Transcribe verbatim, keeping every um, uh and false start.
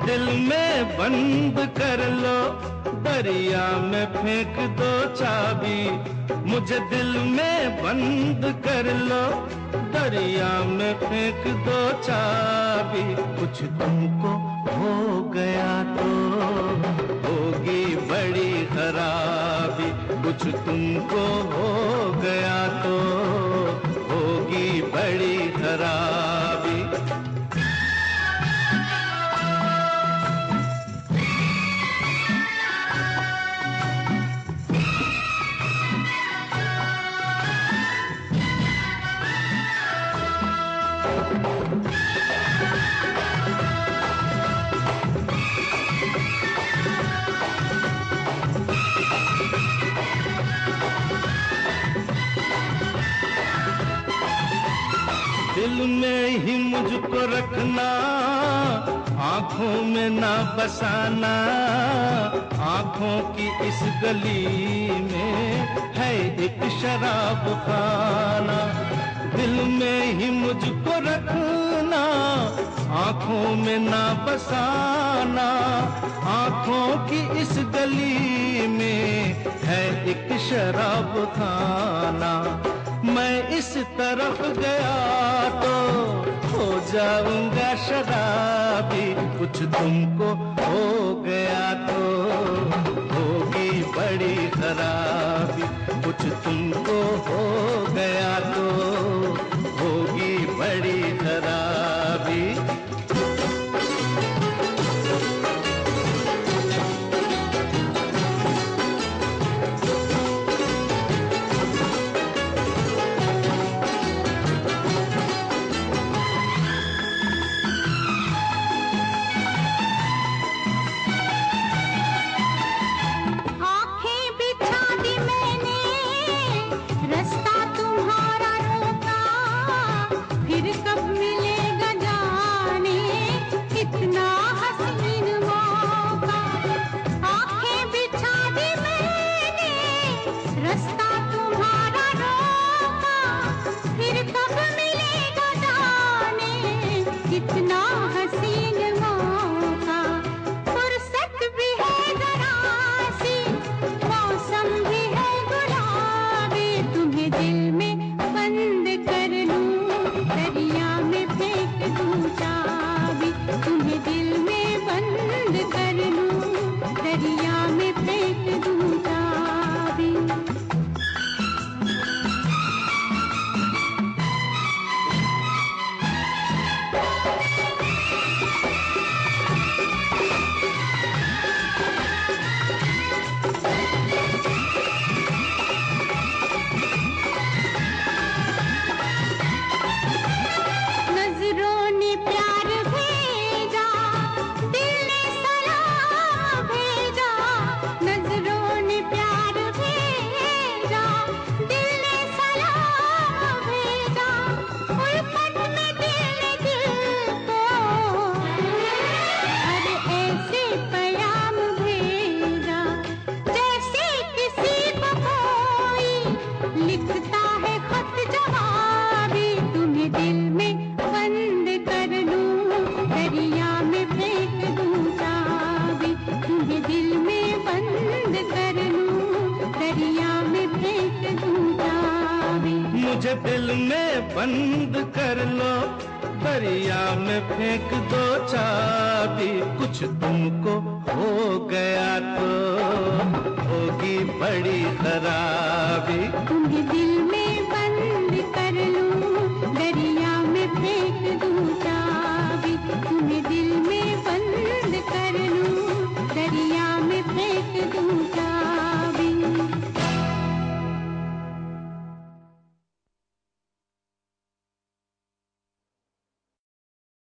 दिल में बंद कर लो, दरिया में फेंक दो चाबी। मुझे दिल में बंद कर लो, दरिया में फेंक दो चाबी। कुछ तुमको हो गया तो होगी बड़ी खराबी। कुछ तुमको हो गया तो होगी बड़ी खराबी। दिल में ही मुझको रखना, आंखों में ना बसाना। आंखों की इस गली में है एक शराब खाना। दिल में ही मुझको रखना, आंखों में ना बसाना। आंखों की इस गली में है एक शराब खाना। मैं इस तरफ गया तो हो जाऊंगा शराबी। कुछ तुमको हो गया तो होगी बड़ी खराबी। कुछ तुमको हो गया तो होगी बड़ी खराबी। कितना हसीन मौका, फुर्सत भी है जरा सी, मौसम भी है गुलाबी। तुम्हें दिल में बंद कर लूं, दरिया में फेंक दूं चाबी। तुम्हें दिल में बंद कर लूं, दरिया में फेंक दूं चाबी। लिखता है खत जवाबी। तुम्हें दिल में बंद कर लूं, दरिया में फेंक दूं चाबी। तुम्हें दिल में बंद कर लूं, दरिया में फेंक दूं चाबी। मुझे दिल में बंद कर लो, दरिया में फेंक दो चाबी। कुछ तुमको हो गया तो होगी बड़ी खराबी। तुम्हें